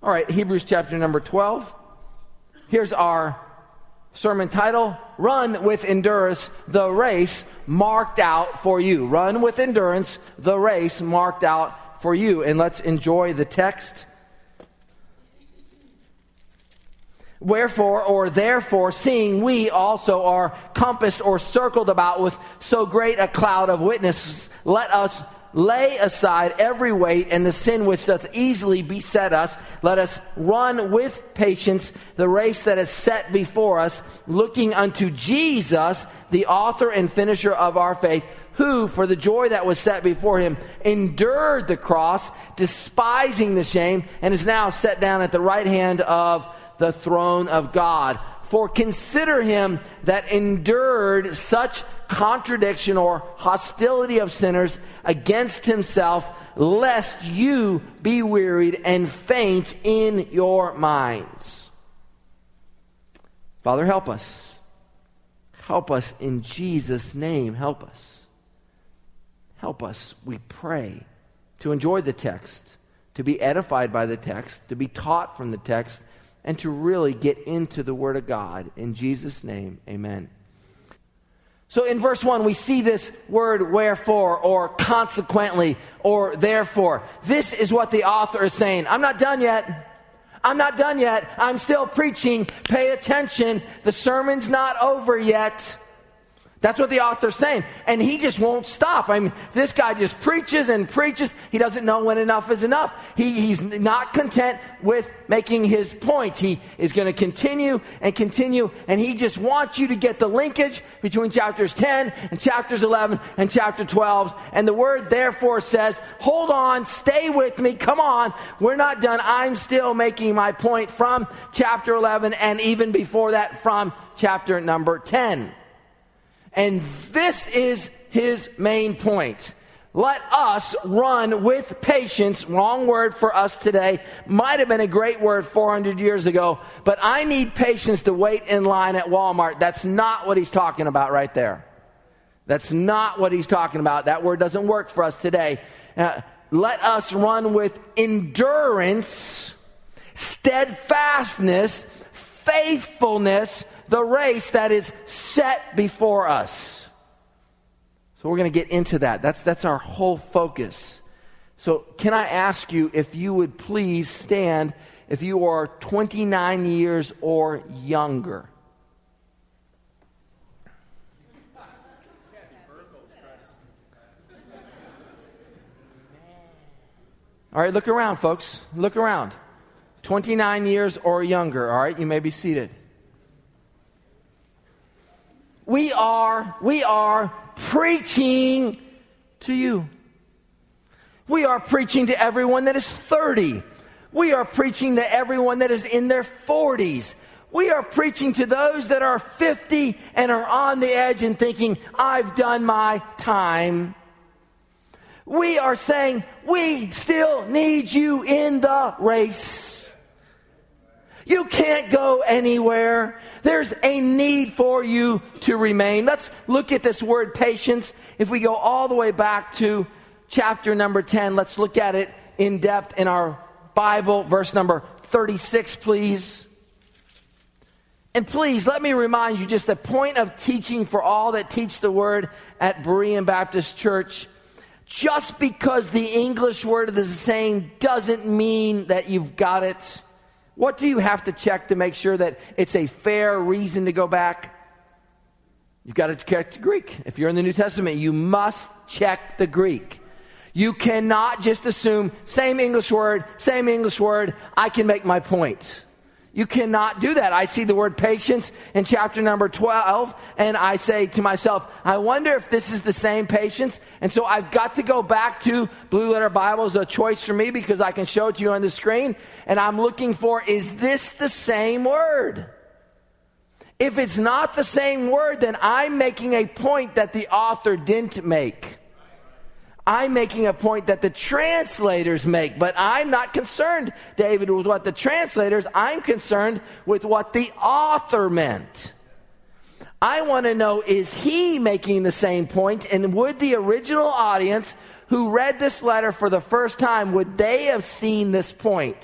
All right, Hebrews chapter number 12. Here's our sermon title: Run with endurance the race marked out for you. Run with endurance the race marked out for you. And let's enjoy the text. Wherefore, or therefore, seeing we also are compassed or circled about with so great a cloud of witnesses, let us lay aside every weight and the sin which doth easily beset us. Let us run with patience the race that is set before us, looking unto Jesus, the author and finisher of our faith, who, for the joy that was set before him, endured the cross, despising the shame, and is now set down at the right hand of the throne of God. For consider him that endured such contradiction or hostility of sinners against himself, lest you be wearied and faint in your minds. Father, help us. Help us in Jesus' name. Help us. Help us, we pray, to enjoy the text, to be edified by the text, to be taught from the text, and to really get into the Word of God. In Jesus' name, amen. So in verse 1, we see this word wherefore, or consequently, or therefore. This is what the author is saying. I'm not done yet. I'm not done yet. I'm still preaching. Pay attention. The sermon's not over yet. That's what the author's saying. And he just won't stop. I mean, this guy just preaches and preaches. He doesn't know when enough is enough. He's not content with making his point. He is going to continue and continue. And he just wants you to get the linkage between chapters 10 and chapters 11 and chapter 12. And the word therefore says, hold on, stay with me. Come on. We're not done. I'm still making my point from chapter 11 and even before that from chapter number 10. And this is his main point. Let us run with patience. Wrong word for us today. Might have been a great word 400 years ago, but I need patience to wait in line at Walmart. That's not what he's talking about right there. That's not what he's talking about. That word doesn't work for us today. Let us run with endurance, steadfastness, faithfulness, the race that is set before us. So we're going to get into that. That's our whole focus. So can I ask you if you would please stand if you are 29 years or younger? All right, look around, folks. Look around. 29 years or younger. All right, you may be seated. We are preaching to you. We are preaching to everyone that is 30. We are preaching to everyone that is in their 40s. We are preaching to those that are 50 and are on the edge and thinking, I've done my time. We are saying, we still need you in the race. You can't go anywhere. There's a need for you to remain. Let's look at this word patience. If we go all the way back to chapter number 10, let's look at it in depth in our Bible. Verse number 36, please. And please, let me remind you, just the point of teaching for all that teach the word at Berean Baptist Church, just because the English word is the same doesn't mean that you've got it. What do you have to check to make sure that it's a fair reason to go back? You've got to check the Greek. If you're in the New Testament, you must check the Greek. You cannot just assume, same English word, I can make my point. You cannot do that. I see the word patience in chapter number 12, and I say to myself, I wonder if this is the same patience. And so I've got to go back to Blue Letter Bible as a choice for me because I can show it to you on the screen. And I'm looking for, is this the same word? If it's not the same word, then I'm making a point that the author didn't make. I'm making a point that the translators make, but I'm not concerned, David, with what the translators, I'm concerned with what the author meant. I want to know, is he making the same point? And would the original audience who read this letter for the first time, would they have seen this point?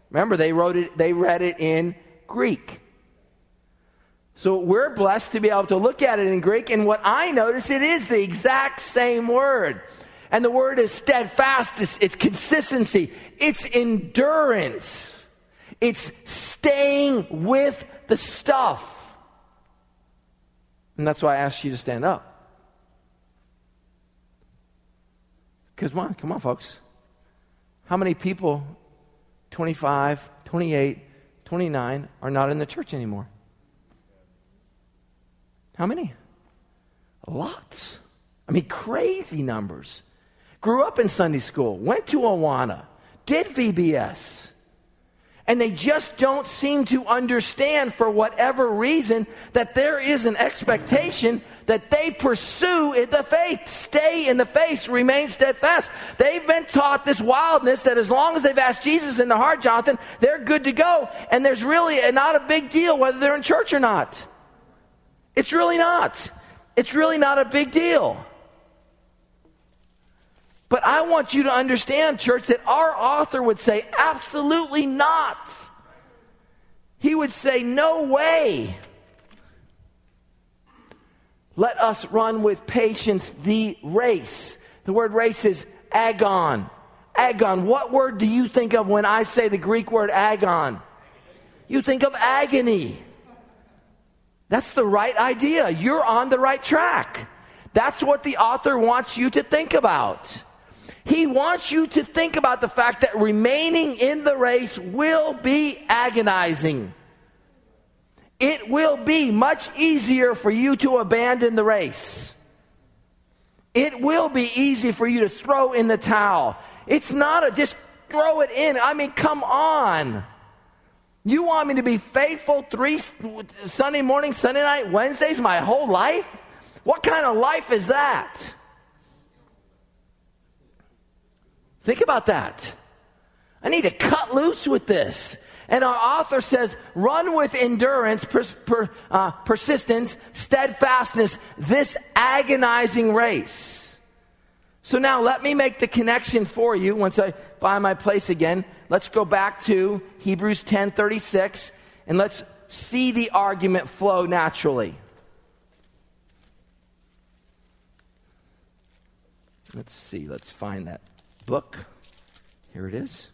Remember, they read it in Greek. So we're blessed to be able to look at it in Greek, and what I notice, it is the exact same word. And the word is steadfast, it's consistency, it's endurance, it's staying with the stuff. And that's why I asked you to stand up. Because come on, folks. How many people, 25, 28, 29, are not in the church anymore? How many? Lots. I mean, crazy numbers. Grew up in Sunday school, went to Awana, did VBS. And they just don't seem to understand, for whatever reason, that there is an expectation that they pursue the faith, stay in the faith, remain steadfast. They've been taught this wildness that as long as they've asked Jesus in their heart, Jonathan, they're good to go. And there's really not a big deal whether they're in church or not. It's really not. It's really not a big deal. But I want you to understand, church, that our author would say, absolutely not. He would say, no way. Let us run with patience the race. The word race is agon. Agon. What word do you think of when I say the Greek word agon? You think of agony. That's the right idea. You're on the right track. That's what the author wants you to think about. He wants you to think about the fact that remaining in the race will be agonizing. It will be much easier for you to abandon the race. It will be easy for you to throw in the towel. It's not just throw it in. I mean, come on. You want me to be faithful 3 Sunday morning, Sunday night, Wednesdays, my whole life? What kind of life is that? Think about that. I need to cut loose with this. And our author says, run with endurance, persistence, steadfastness, this agonizing race. So now let me make the connection for you once I find my place again. Let's go back to Hebrews 10:36 and let's see the argument flow naturally. Let's see, let's find that book. Here it is.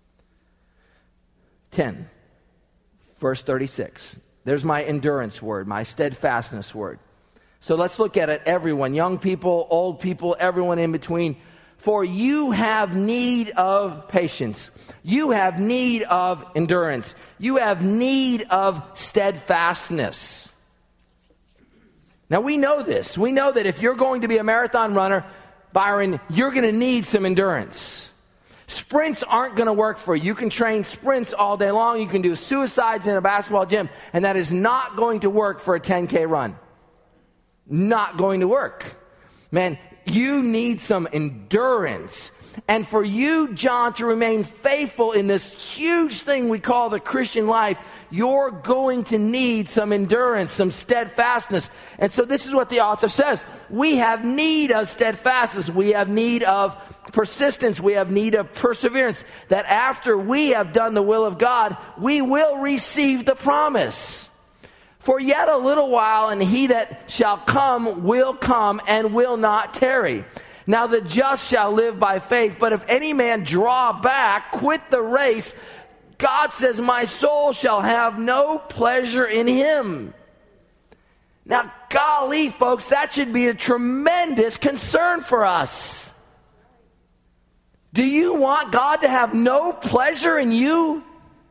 10, verse 36. There's my endurance word, my steadfastness word. So let's look at it, everyone, young people, old people, everyone in between. For you have need of patience. You have need of endurance. You have need of steadfastness. Now we know this. We know that if you're going to be a marathon runner, Byron, you're going to need some endurance. Sprints aren't going to work for you. You can train sprints all day long. You can do suicides in a basketball gym, and that is not going to work for a 10K run. Not going to work. Man, you need some endurance. And for you, John, to remain faithful in this huge thing we call the Christian life, you're going to need some endurance, some steadfastness. And so this is what the author says. We have need of steadfastness. We have need of persistence. We have need of perseverance. That after we have done the will of God, we will receive the promise. For yet a little while, and he that shall come will come and will not tarry. Now the just shall live by faith, but if any man draw back, quit the race, God says, my soul shall have no pleasure in him. Now, golly, folks, that should be a tremendous concern for us. Do you want God to have no pleasure in you?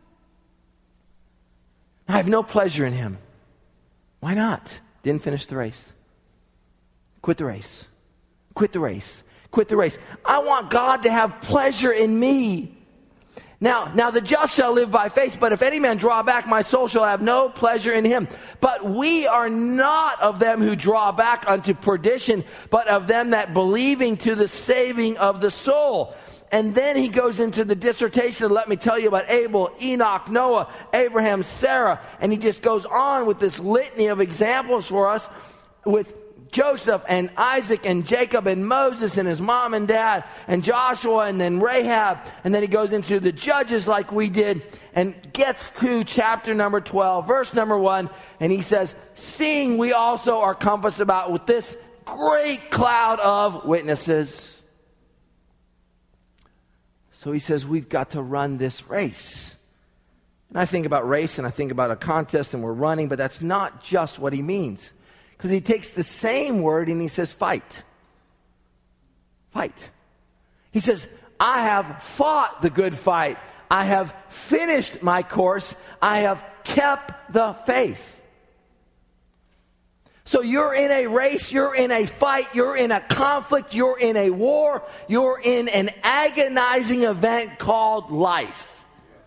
I have no pleasure in him. Why not? Didn't finish the race. Quit the race. Quit the race. Quit the race. I want God to have pleasure in me. Now the just shall live by faith, but if any man draw back, my soul shall have no pleasure in him. But we are not of them who draw back unto perdition, but of them that believing to the saving of the soul. And then he goes into the dissertation, let me tell you about Abel, Enoch, Noah, Abraham, Sarah. And he just goes on with this litany of examples for us with Joseph and Isaac and Jacob and Moses and his mom and dad and Joshua and then Rahab. And then he goes into the Judges like we did and gets to chapter number 12, verse number 1. And he says, seeing we also are compassed about with this great cloud of witnesses. So he says, we've got to run this race. And I think about race and I think about a contest and we're running, but that's not just what he means. Because he takes the same word and he says, fight. Fight. He says, I have fought the good fight. I have finished my course. I have kept the faith. So you're in a race, you're in a fight, you're in a conflict, you're in a war, you're in an agonizing event called life.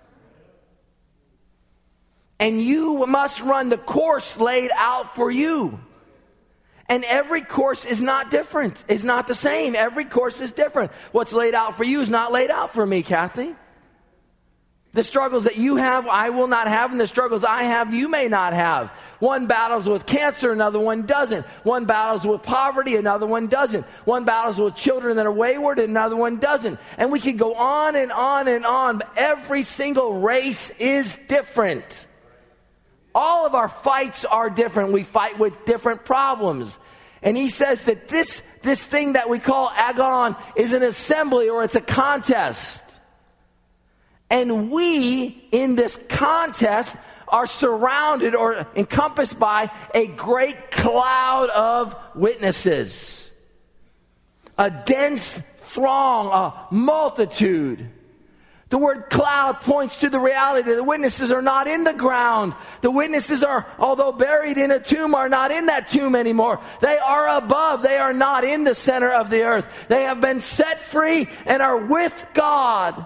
And you must run the course laid out for you. And every course is not different. It's not the same. Every course is different. What's laid out for you is not laid out for me, Kathy. The struggles that you have, I will not have, and the struggles I have, you may not have. One battles with cancer, another one doesn't. One battles with poverty, another one doesn't. One battles with children that are wayward, another one doesn't. And we can go on and on and on. But every single race is different. All of our fights are different. We fight with different problems. And he says that this thing that we call agon is an assembly or it's a contest. And we, in this contest, are surrounded or encompassed by a great cloud of witnesses. A dense throng, a multitude. The word cloud points to the reality that the witnesses are not in the ground. The witnesses are, although buried in a tomb, are not in that tomb anymore. They are above. They are not in the center of the earth. They have been set free and are with God.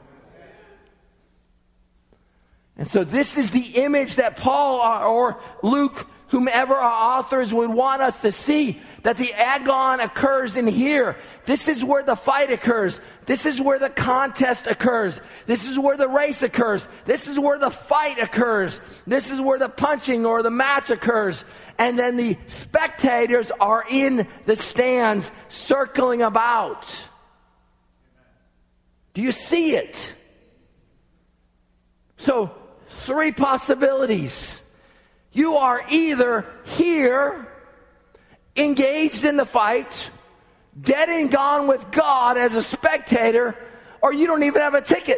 And so this is the image that Paul or Luke, whomever our authors would want us to see, that the agon occurs in here. This is where the fight occurs. This is where the contest occurs. This is where the race occurs. This is where the fight occurs. This is where the punching or the match occurs. And then the spectators are in the stands circling about. Do you see it? So, 3 possibilities. You are either here, engaged in the fight, dead and gone with God as a spectator, or you don't even have a ticket.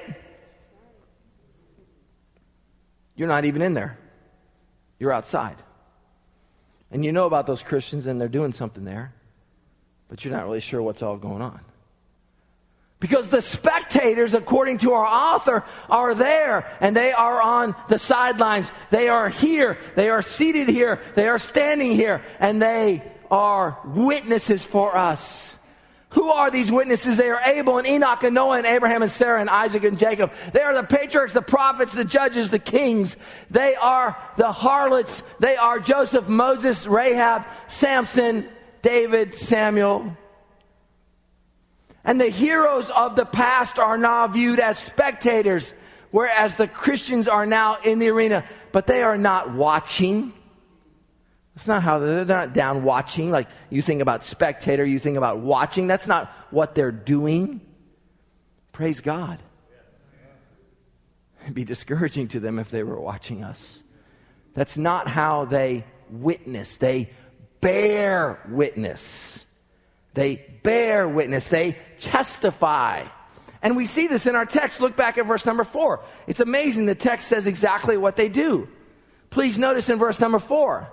You're not even in there. You're outside. And you know about those Christians and they're doing something there, but you're not really sure what's all going on. Because the spectators, according to our author, are there and they are on the sidelines. They are here. They are seated here. They are standing here. And they are witnesses for us. Who are these witnesses? They are Abel and Enoch and Noah and Abraham and Sarah and Isaac and Jacob. They are the patriarchs, the prophets, the judges, the kings. They are the harlots. They are Joseph, Moses, Rahab, Samson, David, Samuel. And the heroes of the past are now viewed as spectators, whereas the Christians are now in the arena. But they are not watching. It's not how they're not down watching. Like you think about spectator, you think about watching. That's not what they're doing. Praise God. It'd be discouraging to them if they were watching us. That's not how they witness. They bear witness. They bear witness. They testify. And we see this in our text. Look back at verse number 4. It's amazing. The text says exactly what they do. Please notice in verse number 4.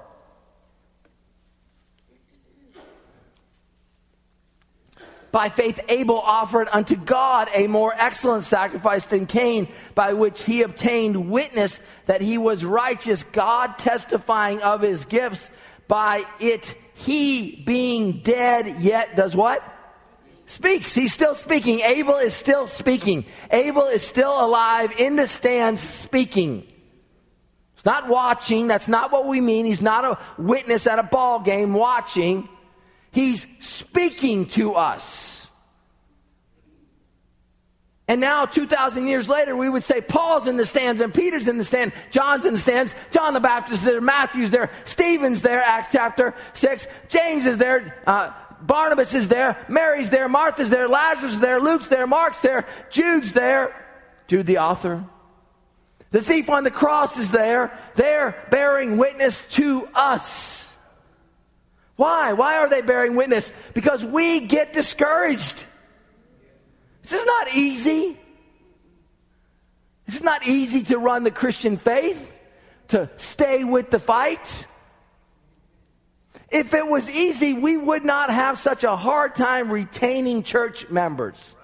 By faith Abel offered unto God a more excellent sacrifice than Cain, by which he obtained witness that he was righteous, God testifying of his gifts. By it he, being dead, yet does what? Speaks. He's still speaking. Abel is still speaking. Abel is still alive in the stands speaking. It's not watching. That's not what we mean. He's not a witness at a ball game watching. He's speaking to us. And now, 2,000 years later, we would say Paul's in the stands and Peter's in the stand, John's in the stands, John the Baptist is there, Matthew's there, Stephen's there, Acts chapter 6, James is there, Barnabas is there, Mary's there, Martha's there, Lazarus is there, Luke's there, Mark's there, Jude's there, Jude the author. The thief on the cross is there. They're bearing witness to us. Why? Why are they bearing witness? Because we get discouraged. This is not easy. This is not easy to run the Christian faith, to stay with the fight. If it was easy, we would not have such a hard time retaining church members.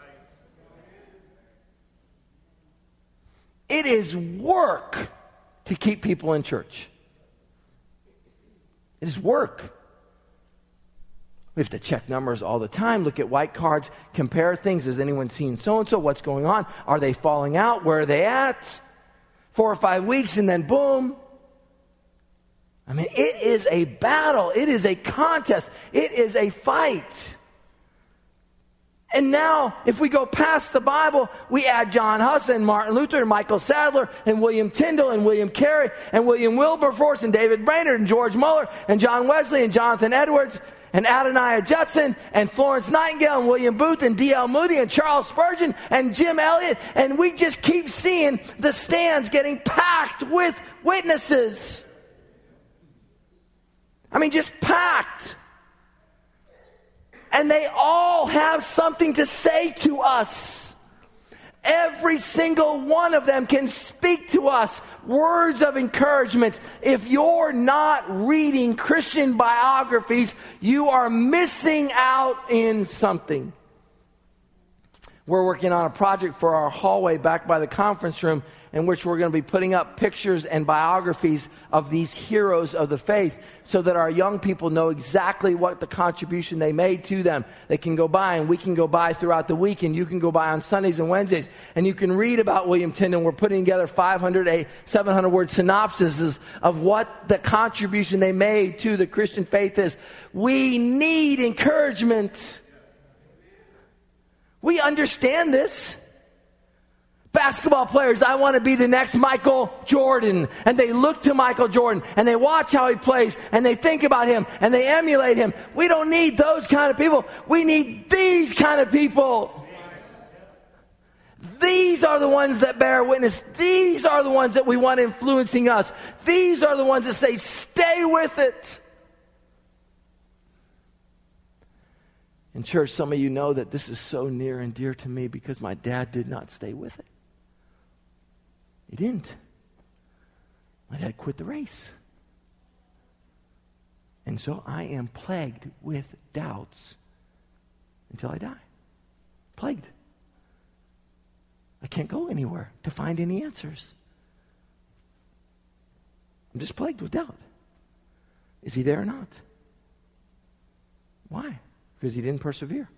It is work to keep people in church. It is work. We have to check numbers all the time, look at white cards, compare things. Has anyone seen so-and-so? What's going on? Are they falling out? Where are they at? 4 or 5 weeks and then boom. I mean, it is a battle. It is a contest. It is a fight. And now, if we go past the Bible, we add John Huss and Martin Luther and Michael Sadler and William Tyndale and William Carey and William Wilberforce and David Brainerd and George Muller and John Wesley and Jonathan Edwards and Adoniah Judson and Florence Nightingale and William Booth and D.L. Moody and Charles Spurgeon and Jim Elliot. And we just keep seeing the stands getting packed with witnesses. I mean, just packed. And they all have something to say to us. Every single one of them can speak to us words of encouragement. If you're not reading Christian biographies, you are missing out in something. We're working on a project for our hallway back by the conference room in which we're going to be putting up pictures and biographies of these heroes of the faith so that our young people know exactly what the contribution they made to them. They can go by and we can go by throughout the week and you can go by on Sundays and Wednesdays and you can read about William Tyndale. We're putting together 700 word synopsises of what the contribution they made to the Christian faith is. We need encouragement. We understand this. Basketball players, I want to be the next Michael Jordan. And they look to Michael Jordan and they watch how he plays and they think about him and they emulate him. We don't need those kind of people. We need these kind of people. These are the ones that bear witness. These are the ones that we want influencing us. These are the ones that say, stay with it. In church, some of you know that this is so near and dear to me because my dad did not stay with it. He didn't. My dad quit the race. And so I am plagued with doubts until I die. Plagued. I can't go anywhere to find any answers. I'm just plagued with doubt. Is he there or not? Why? Because he didn't persevere.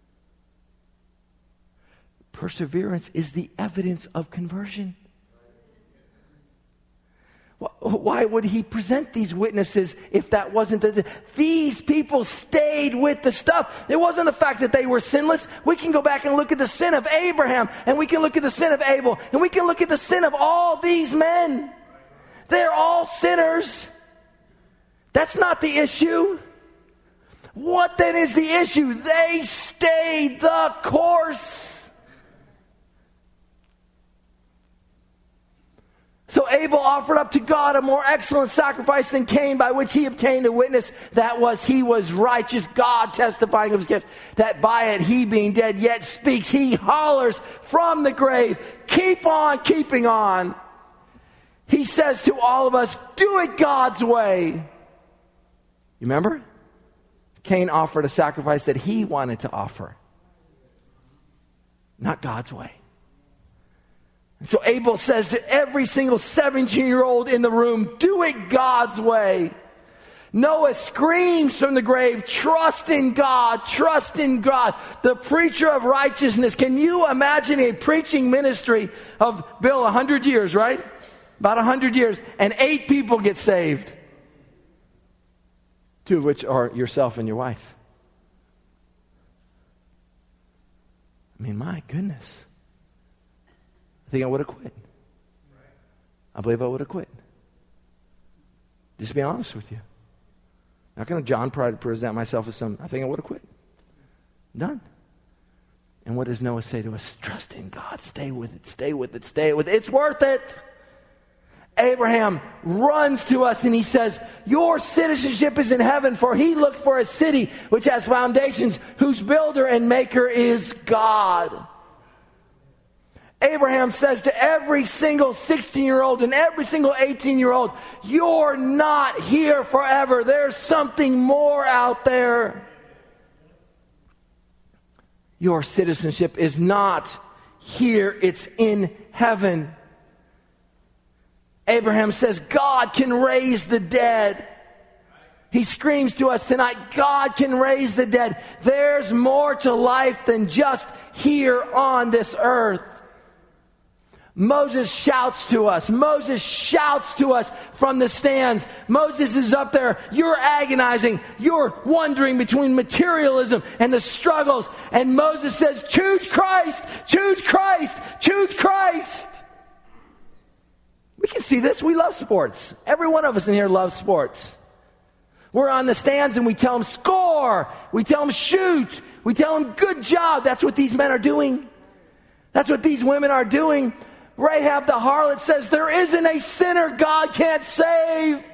Perseverance is the evidence of conversion. Why would he present these witnesses if that wasn't these people stayed with the stuff? It wasn't the fact that they were sinless. We can go back and look at the sin of Abraham, and we can look at the sin of Abel, and we can look at the sin of all these men. They're all sinners. That's not the issue. What then is the issue? They stayed the course. So Abel offered up to God a more excellent sacrifice than Cain, by which he obtained a witness that he was righteous, God testifying of his gift, that by it he being dead yet speaks. He hollers from the grave, keep on keeping on. He says to all of us, do it God's way. You remember? Cain offered a sacrifice that he wanted to offer, not God's way. And so Abel says to every single 17-year-old in the room, do it God's way. Noah screams from the grave, trust in God, trust in God, the preacher of righteousness. Can you imagine a preaching ministry of, Bill, 100 years, right? About 100 years, and 8 people get saved. 2 of which are yourself and your wife. I mean, my goodness. I think I would have quit. I believe I would have quit. Just to be honest with you. Not going to John try to present myself as I think I would have quit. Done. And what does Noah say to us? Trust in God. Stay with it. Stay with it. Stay with it. It's worth it. Abraham runs to us and he says, your citizenship is in heaven, for he looked for a city which has foundations, whose builder and maker is God. Abraham says to every single 16-year-old and every single 18-year-old, you're not here forever. There's something more out there. Your citizenship is not here, it's in heaven. Abraham says, God can raise the dead. He screams to us tonight, God can raise the dead. There's more to life than just here on this earth. Moses shouts to us. Moses shouts to us from the stands. Moses is up there. You're agonizing. You're wondering between materialism and the struggles. And Moses says, choose Christ, choose Christ, choose Christ. We can see this. We love sports. Every one of us in here loves sports. We're on the stands and we tell them score. We tell them shoot. We tell them good job. That's what these men are doing. That's what these women are doing. Rahab the harlot says, there isn't a sinner God can't save.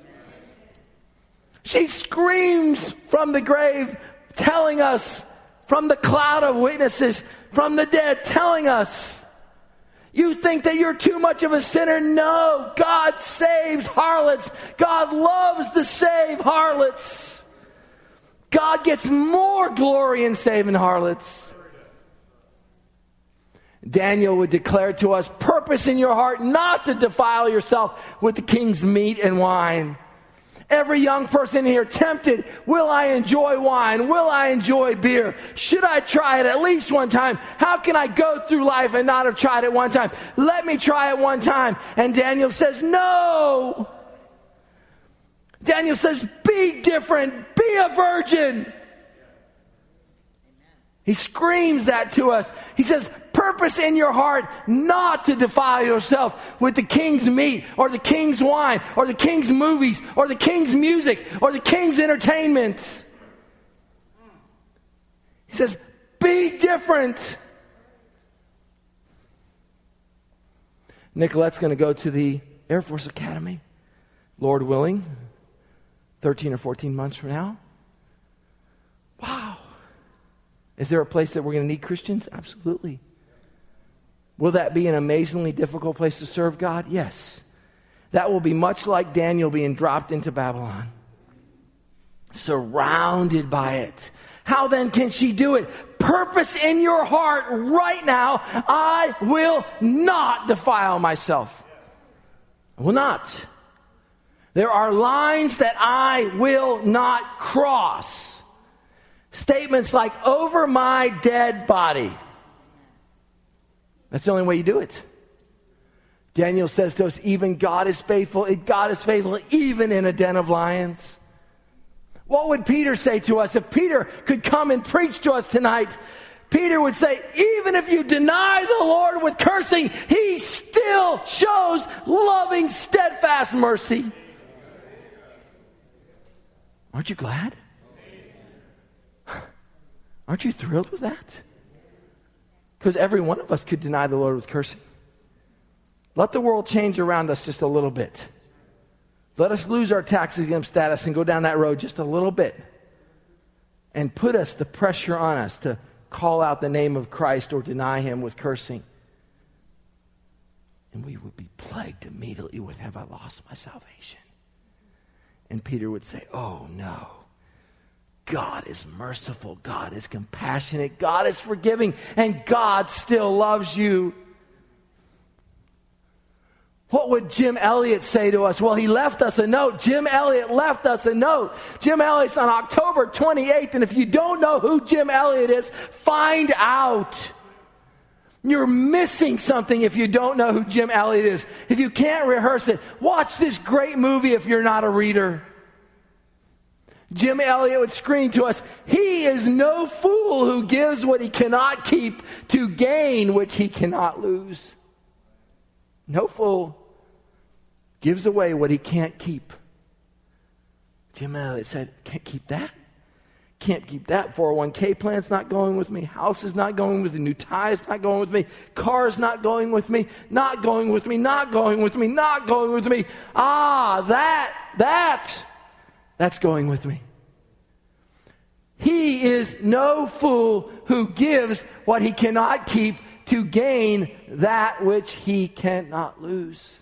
She screams from the grave, telling us, from the cloud of witnesses, from the dead, telling us, you think that you're too much of a sinner? No, God saves harlots. God loves to save harlots. God gets more glory in saving harlots. Daniel would declare to us, purpose in your heart not to defile yourself with the king's meat and wine. Every young person here tempted, will I enjoy wine? Will I enjoy beer? Should I try it at least one time? How can I go through life and not have tried it one time? Let me try it one time. And Daniel says, no. Daniel says, be different. Be a virgin. He screams that to us. He says, purpose in your heart not to defile yourself with the king's meat or the king's wine or the king's movies or the king's music or the king's entertainment. He says, be different. Nicolette's going to go to the Air Force Academy, Lord willing, 13 or 14 months from now. Wow. Is there a place that we're going to need Christians? Absolutely. Will that be an amazingly difficult place to serve God? Yes. That will be much like Daniel being dropped into Babylon. Surrounded by it. How then can she do it? Purpose in your heart right now, I will not defile myself. I will not. There are lines that I will not cross. Statements like, over my dead body. That's the only way you do it. Daniel says to us, even God is faithful. God is faithful even in a den of lions. What would Peter say to us? If Peter could come and preach to us tonight, Peter would say, even if you deny the Lord with cursing, he still shows loving, steadfast mercy. Aren't you glad? Aren't you thrilled with that? Because every one of us could deny the Lord with cursing. Let the world change around us just a little bit. Let us lose our tax exempt status and go down that road just a little bit. And put us the pressure on us to call out the name of Christ or deny him with cursing. And we would be plagued immediately with, have I lost my salvation? And Peter would say, oh no. God is merciful. God is compassionate. God is forgiving. And God still loves you. What would Jim Elliot say to us? Well, he left us a note. Jim Elliot left us a note. Jim Elliot's on October 28th. And if you don't know who Jim Elliot is, find out. You're missing something if you don't know who Jim Elliot is. If you can't rehearse it, watch this great movie if you're not a reader. Jim Elliot would scream to us, he is no fool who gives what he cannot keep to gain which he cannot lose. No fool gives away what he can't keep. Jim Elliot said, can't keep that. Can't keep that. 401k plan's not going with me. House is not going with me. New tie's not going with me. Car's not going with me. Not going with me. Not going with me. Not going with me. That's going with me. He is no fool who gives what he cannot keep to gain that which he cannot lose.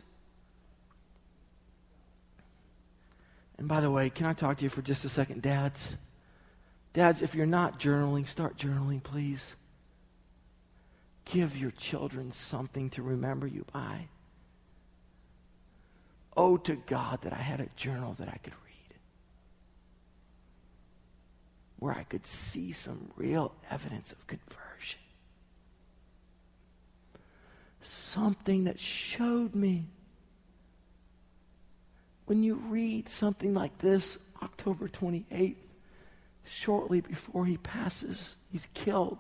And by the way, can I talk to you for just a second, dads? Dads, if you're not journaling, start journaling, please. Give your children something to remember you by. Oh, to God that I had a journal that I could read, where I could see some real evidence of conversion. Something that showed me. When you read something like this, October 28th, shortly before he passes, he's killed.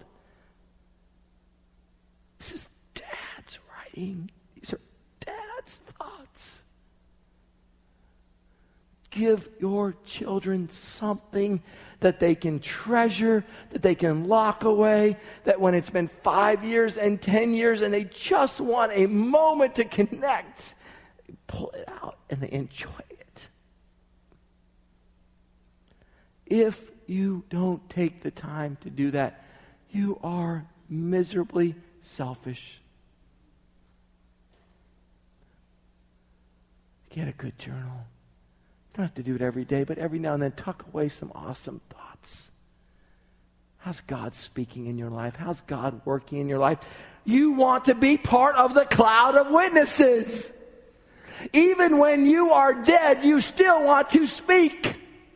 This is Dad's writing. These are Dad's thoughts. Give your children something that they can treasure, that they can lock away, that when it's been 5 years and 10 years and they just want a moment to connect, they pull it out and they enjoy it. If you don't take the time to do that, you are miserably selfish. Get a good journal. You don't have to do it every day, but every now and then tuck away some awesome thoughts. How's God speaking in your life? How's God working in your life? You want to be part of the cloud of witnesses. Even when you are dead, you still want to speak.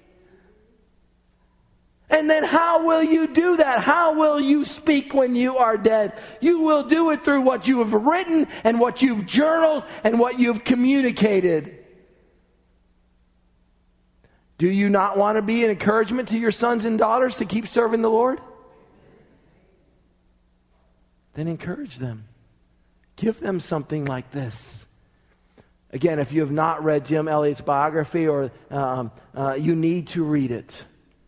And then how will you do that? How will you speak when you are dead? You will do it through what you have written and what you've journaled and what you've communicated. Do you not want to be an encouragement to your sons and daughters to keep serving the Lord? Then encourage them. Give them something like this. Again, if you have not read Jim Elliot's biography, or you need to read it.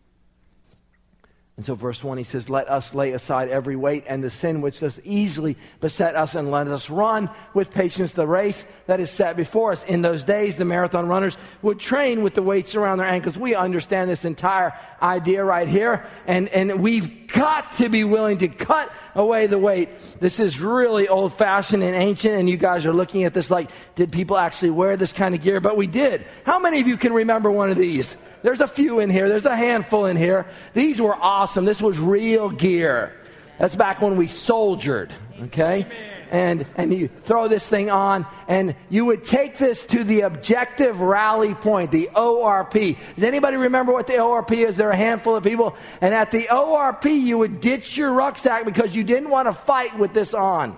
And so verse 1, he says, let us lay aside every weight and the sin which does easily beset us, and let us run with patience the race that is set before us. In those days, the marathon runners would train with the weights around their ankles. We understand this entire idea right here, and we've got to be willing to cut away the weight. This is really old-fashioned and ancient, and you guys are looking at this like, did people actually wear this kind of gear? But we did. How many of you can remember one of these? There's a few in here. There's a handful in here. These were awesome. This was real gear. That's back when we soldiered, okay? And you throw this thing on, and you would take this to the objective rally point, the ORP. Does anybody remember what the ORP is? There are a handful of people. And at the ORP, you would ditch your rucksack because you didn't want to fight with this on.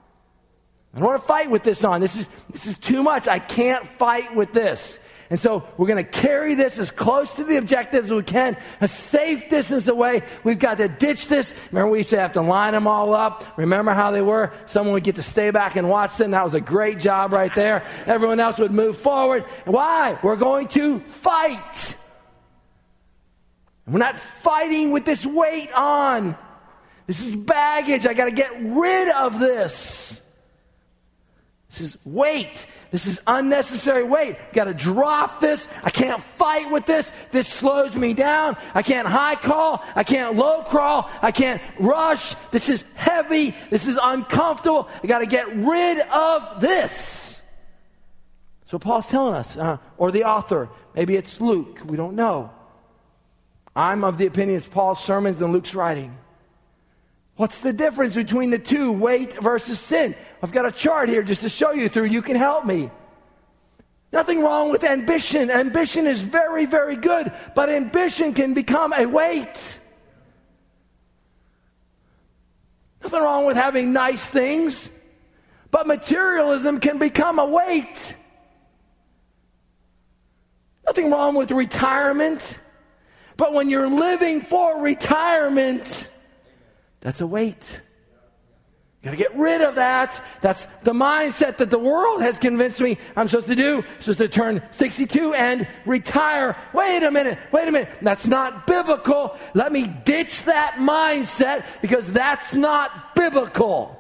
I don't want to fight with this on. This is too much. I can't fight with this. And so we're going to carry this as close to the objectives as we can, a safe distance away. We've got to ditch this. Remember, we used to have to line them all up. Remember how they were? Someone would get to stay back and watch them. That was a great job right there. Everyone else would move forward. Why? We're going to fight. We're not fighting with this weight on. This is baggage. I got to get rid of this. This is weight. This is unnecessary weight. Got to drop this. I can't fight with this. This slows me down. I can't high call. I can't low crawl. I can't rush. This is heavy. This is uncomfortable. I got to get rid of this. So Paul's telling us, or the author, maybe it's Luke. We don't know. I'm of the opinion it's Paul's sermons and Luke's writing. What's the difference between the two, weight versus sin? I've got a chart here just to show you through. You can help me. Nothing wrong with ambition. Ambition is very, very good, but ambition can become a weight. Nothing wrong with having nice things, but materialism can become a weight. Nothing wrong with retirement, but when you're living for retirement, that's a weight. Got to get rid of that. That's the mindset that the world has convinced me I'm supposed to do. I'm supposed to turn 62 and retire. Wait a minute. That's not biblical. Let me ditch that mindset because that's not biblical.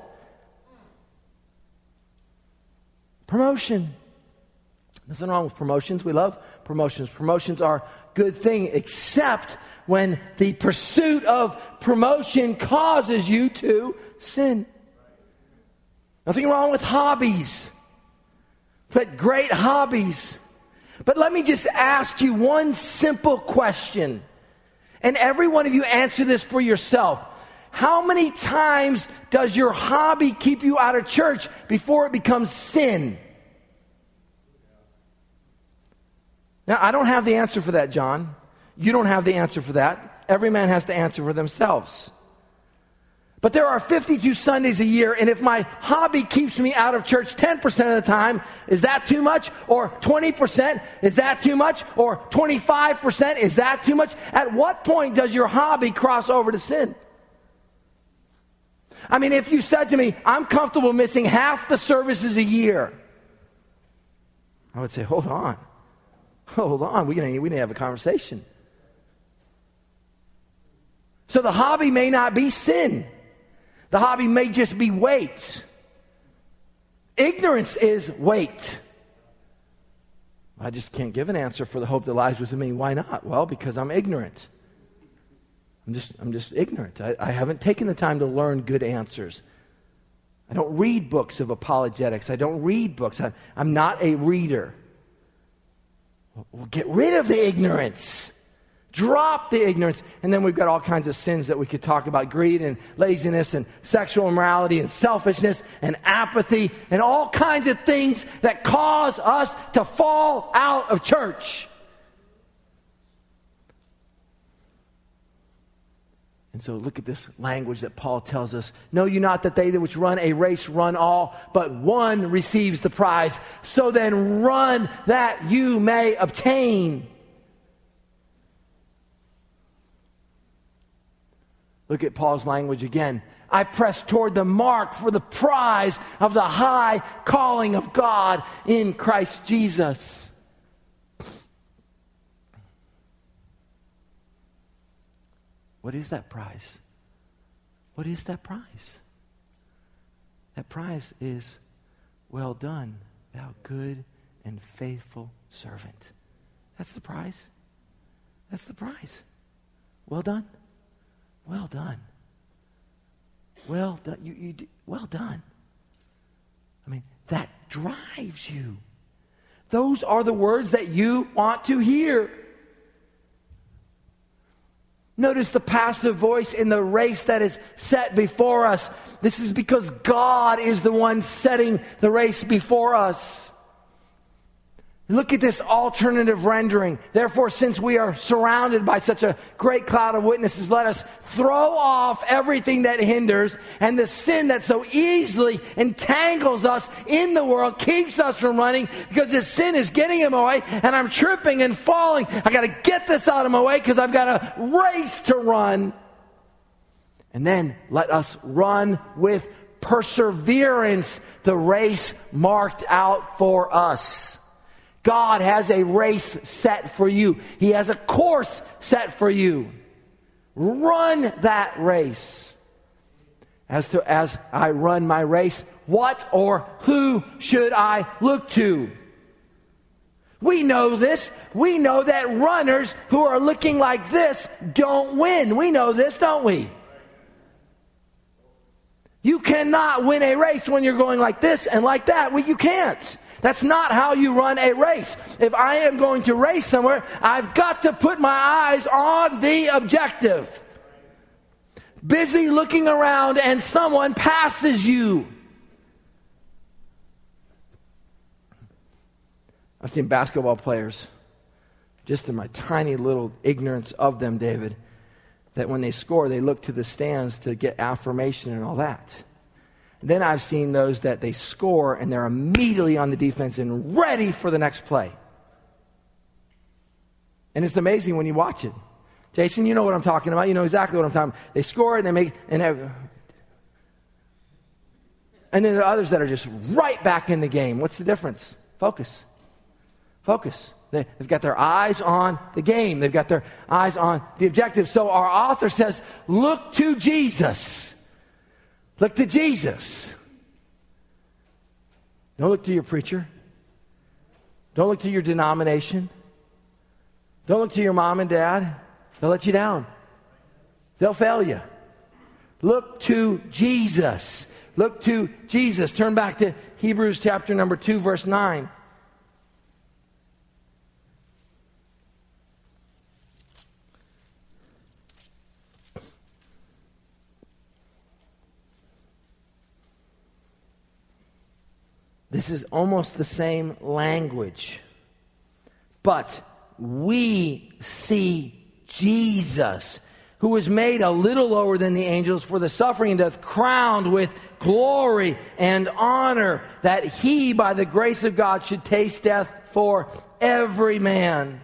Promotion. Nothing wrong with promotions. We love promotions. Promotions are a good thing, except when the pursuit of promotion causes you to sin. Nothing wrong with hobbies. But great hobbies. But let me just ask you one simple question. And every one of you answer this for yourself. How many times does your hobby keep you out of church before it becomes sin? Now, I don't have the answer for that, John. You don't have the answer for that. Every man has to answer for themselves. But there are 52 Sundays a year, and if my hobby keeps me out of church 10% of the time, is that too much? Or 20%, is that too much? Or 25%, is that too much? At what point does your hobby cross over to sin? I mean, if you said to me, I'm comfortable missing half the services a year, I would say, hold on, we need to have a conversation. So the hobby may not be sin. The hobby may just be weight. Ignorance is weight. I just can't give an answer for the hope that lies within me. Why not? Well, because I'm ignorant. I'm just ignorant. I haven't taken the time to learn good answers. I don't read books of apologetics. I don't read books. I'm not a reader. Well, get rid of the ignorance. Drop the ignorance. And then we've got all kinds of sins that we could talk about. Greed and laziness and sexual immorality and selfishness and apathy and all kinds of things that cause us to fall out of church. And so look at this language that Paul tells us. Know you not that they which run a race run all, but one receives the prize. So then run that you may obtain. Look at Paul's language again. I press toward the mark for the prize of the high calling of God in Christ Jesus. What is that prize? What is that prize? That prize is, well done, thou good and faithful servant. That's the prize. That's the prize. Well done. Well done. Well done. Well done. I mean, that drives you. Those are the words that you want to hear. Notice the passive voice in the race that is set before us. This is because God is the one setting the race before us. Look at this alternative rendering. Therefore, since we are surrounded by such a great cloud of witnesses, let us throw off everything that hinders and the sin that so easily entangles us in the world, keeps us from running, because this sin is getting in my way and I'm tripping and falling. I got to get this out of my way because I've got a race to run. And then let us run with perseverance the race marked out for us. God has a race set for you. He has a course set for you. Run that race. As I run my race, what or who should I look to? We know this. We know that runners who are looking like this don't win. We know this, don't we? You cannot win a race when you're going like this and like that. Well, you can't. That's not how you run a race. If I am going to race somewhere, I've got to put my eyes on the objective. Busy looking around and someone passes you. I've seen basketball players, just in my tiny little ignorance of them, David, that when they score, they look to the stands to get affirmation and all that. Then I've seen those that they score and they're immediately on the defense and ready for the next play. And it's amazing when you watch it. Jason, you know what I'm talking about. You know exactly what I'm talking about. They score and they make... And then there are others that are just right back in the game. What's the difference? Focus. Focus. They've got their eyes on the game. They've got their eyes on the objective. So our author says, look to Jesus. Look to Jesus. Don't look to your preacher. Don't look to your denomination. Don't look to your mom and dad. They'll let you down. They'll fail you. Look to Jesus. Look to Jesus. Turn back to Hebrews chapter number 2, verse 9. This is almost the same language. But we see Jesus, who was made a little lower than the angels for the suffering and death, crowned with glory and honor, that he, by the grace of God, should taste death for every man.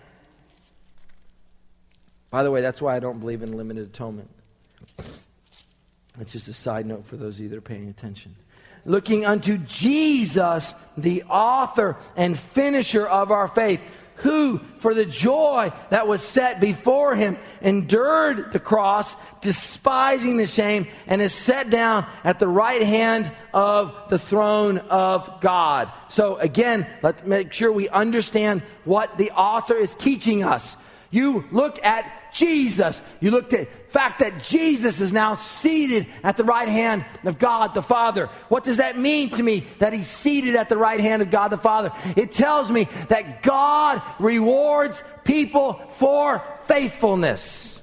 By the way, that's why I don't believe in limited atonement. That's just a side note for those of you that are paying attention. Looking unto Jesus, the author and finisher of our faith, who, for the joy that was set before him, endured the cross, despising the shame, and is set down at the right hand of the throne of God. So again, let's make sure we understand what the author is teaching us. You look at Jesus. You look at the fact that Jesus is now seated at the right hand of God the Father. What does that mean to me, that he's seated at the right hand of God the Father? It tells me that God rewards people for faithfulness.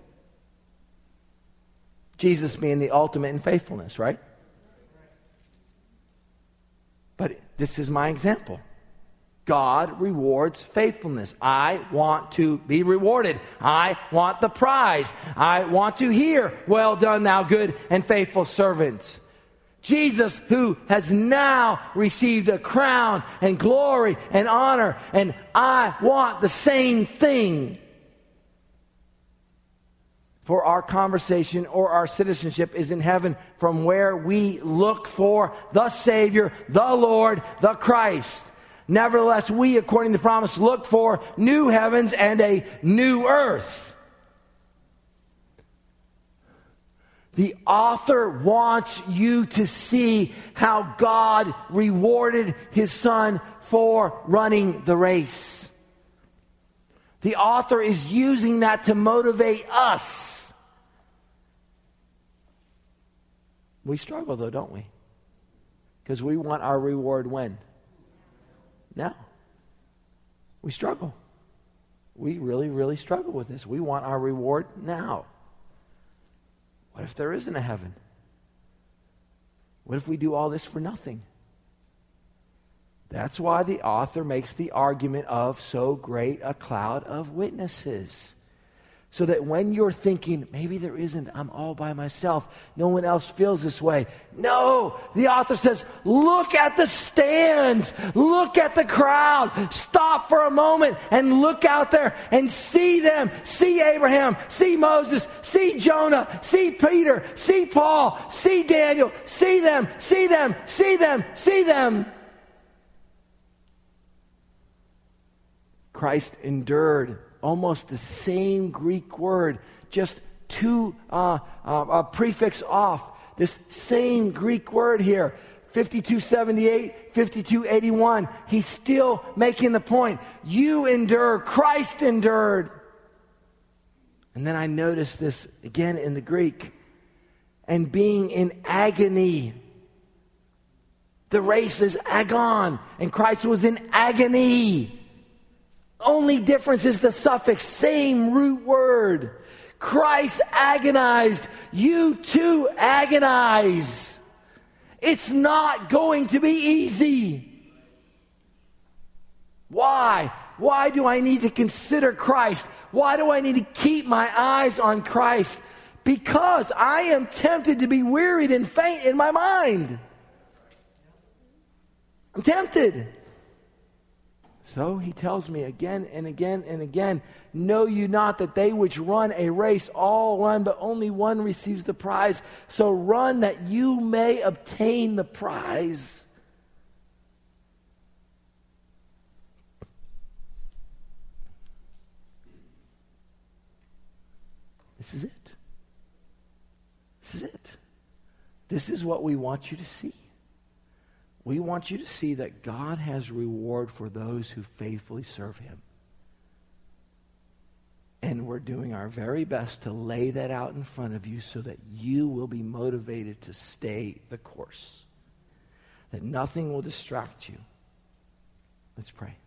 Jesus being the ultimate in faithfulness, right? But this is my example. God rewards faithfulness. I want to be rewarded. I want the prize. I want to hear, well done, thou good and faithful servant. Jesus, who has now received a crown and glory and honor, and I want the same thing. For our conversation or our citizenship is in heaven, from where we look for the Savior, the Lord, the Christ. Nevertheless, we, according to the promise, look for new heavens and a new earth. The author wants you to see how God rewarded his son for running the race. The author is using that to motivate us. We struggle, though, don't we? Because we want our reward when? Now. We struggle. We really, really struggle with this. We want our reward now. What if there isn't a heaven? What if we do all this for nothing? That's why the author makes the argument of so great a cloud of witnesses. So that when you're thinking, maybe there isn't, I'm all by myself, no one else feels this way. No, the author says, look at the stands, look at the crowd, stop for a moment and look out there and see them, see Abraham, see Moses, see Jonah, see Peter, see Paul, see Daniel, see them, see them, see them, see them. Christ endured. Almost the same Greek word, just two prefix off. This same Greek word here, 5278, 5281. He's still making the point. You endure, Christ endured. And then I noticed this again in the Greek. And being in agony. The race is agon, and Christ was in agony. Only difference is the suffix, same root word. Christ agonized. You too agonize. It's not going to be easy. Why? Why do I need to consider Christ? Why do I need to keep my eyes on Christ? Because I am tempted to be wearied and faint in my mind. I'm tempted. So he tells me again and again and again, know you not that they which run a race all run, but only one receives the prize. So run that you may obtain the prize. This is it. This is it. This is what we want you to see. We want you to see that God has reward for those who faithfully serve him. And we're doing our very best to lay that out in front of you so that you will be motivated to stay the course. That nothing will distract you. Let's pray.